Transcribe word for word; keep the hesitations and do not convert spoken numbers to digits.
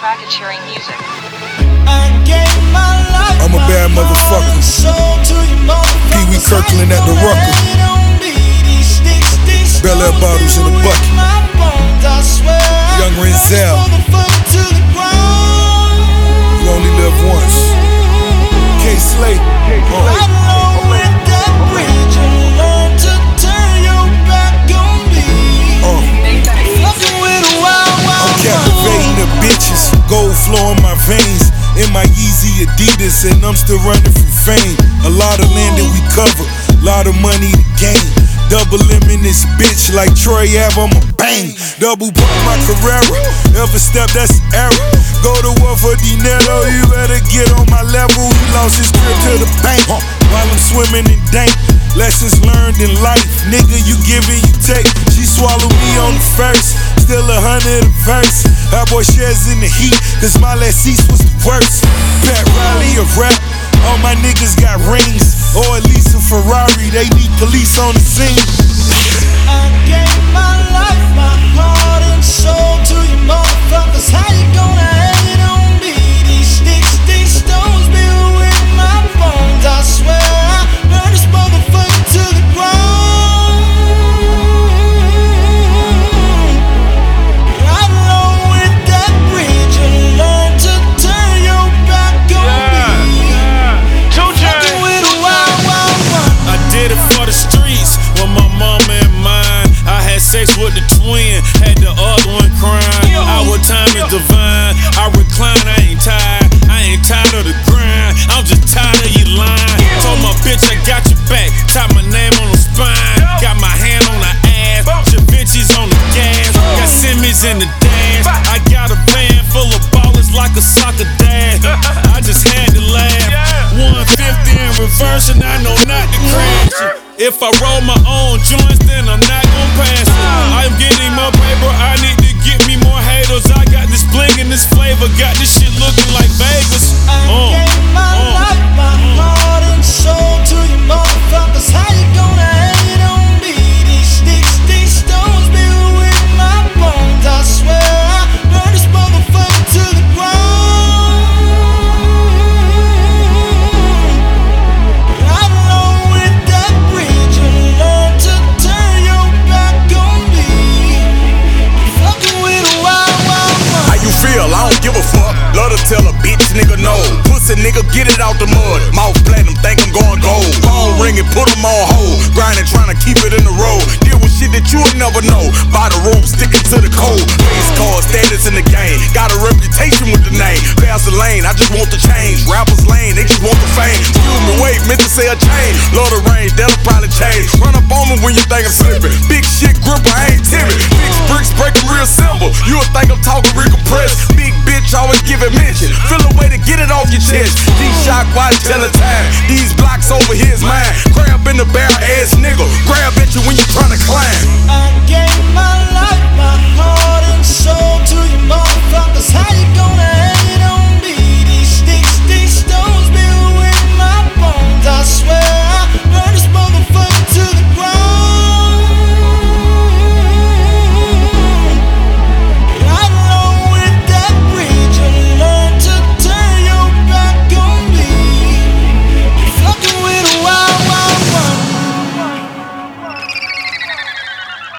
track and sharing music. I'm a bad motherfucker. Pee Wee Kirkland at the Rucker. Bel Air bottles in a bucket. Young Renzel. You only live once. K Slay. Uh. Captivating the bitches, gold flow in my veins. In my Yeezy Adidas, and I'm still running from fame. A lot of land that we cover, lot of money to gain. Double M in this bitch like Troy Ave, I'ma bang. Double pump my Carrera, ever step that's an error. Go to war for dinero, you better get on my level. He lost his grip to the bank while I'm swimming in dank. Lessons learned in life, nigga, you give and you take. She swallowed me on the first, still a hundred a verse. Our boy shares in the heat, cause my last cease was the worst. Pat Riley a rap, all my niggas got rings, or at least a Ferrari, they need police on the scene. I gave my life, my heart and soul to you motherfuckers. How you gonna hate on me? These sticks, these stones be with my bones. I swear I burn this motherfucker to the ground. Right along with that bridge and learn to turn your back on yeah, me. Yeah. Fucking with a wild, wild, wild. I did it for the streets with my mama and mine. I had sex with the twin, had the other one crying. Our time is divine. I recline, I ain't tired. I ain't tired of the grind. I'm just tired of you lying. Told my bitch I got your back. Tap my name on the spine. Got my hand on her ass. Javinci's on the gas. Got Simmons in the dance. I got a van full of ballers like a soccer dad. I just had to laugh. one fifty in reverse and I know not to crash it. If I roll my own joints, then I'm not gon' pass it. I'm getting more paper, I need to get me more haters. I got this bling and this flavor, got this shit looking like Vegas. I uh, gave my uh, life, my heart and soul to you motherfuckers. How you gonna hate on me? These sticks, these stones be with my bones. I swear I burn this motherfucker to the ground. Right along with that bridge and learn to turn your back on me. Fucking with a wild, wild, wild. How you feel? I don't give a fuck. Love to tell a bitch nigga no. Pussy nigga get it out the mud. Mouth platinum, think I'm going gold. Phone ringing, put them on hold. Grinding, trying to keep it in the road. Deal with shit that you'll never know. By the rope, sticking to the code. Face card, status in the game. Got a reputation with the name. Pass the lane, I just want the change. Rappers lane, they just want the fame. Excuse me, wait, meant to say a change. Love the range, that'll probably change. Run up on me when you think I'm slipping. Big shit gripper, I ain't timid. Big bricks breaking real simple. You'll think I'm talking real compressed. Big bitch always give it mention. Feel a way to get it off your chest. G-Shock, watch, tell the time. These blocks over here is mine. Crab in the barrel, ass nigga. Grab at you when you tryna climb. I gave